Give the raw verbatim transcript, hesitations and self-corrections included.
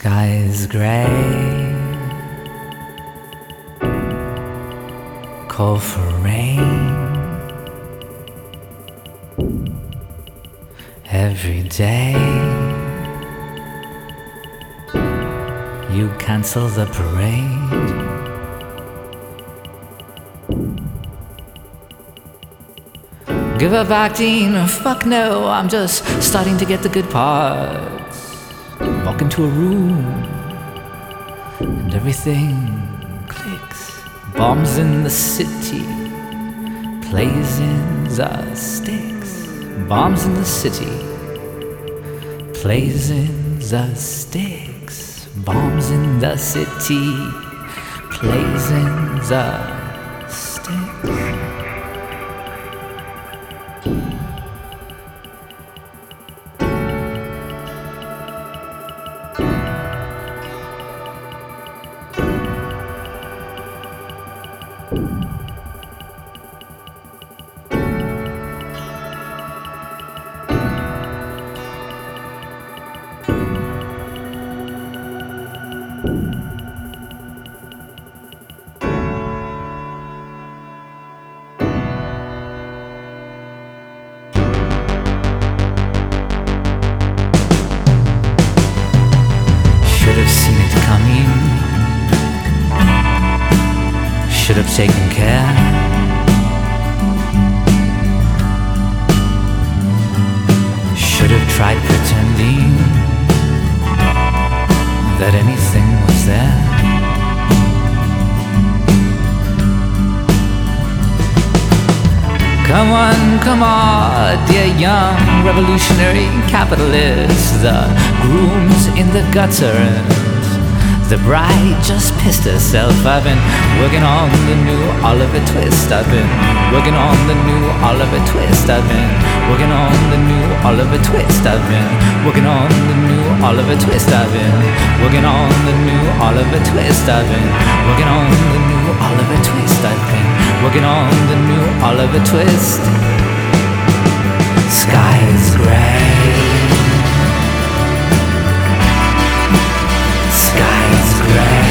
Sky's gray, call for rain. Every day you cancel the parade. Give up acting, fuck no, I'm just starting to get the good parts. Walk into a room and everything clicks. Bombs in the city, plays in the sticks. Bombs in the city, plays in the sticks. Bombs in the city, plays in the sticks. Should have seen it coming, should have taken care. Should have tried pretending that anything was there. Come on, come on, dear young revolutionary capitalists. The groom's in the gutter and the bride just pissed herself. I've been working on the new Oliver Twist. I've been working on the new Oliver Twist. I've been working on the new Oliver Twist. I've been working on the new Oliver Twist. I've been working on the new Oliver Twist. I've been working on the new Oliver Twist. I've been working on the new Oliver Twist. Sky's gray, sky's gray.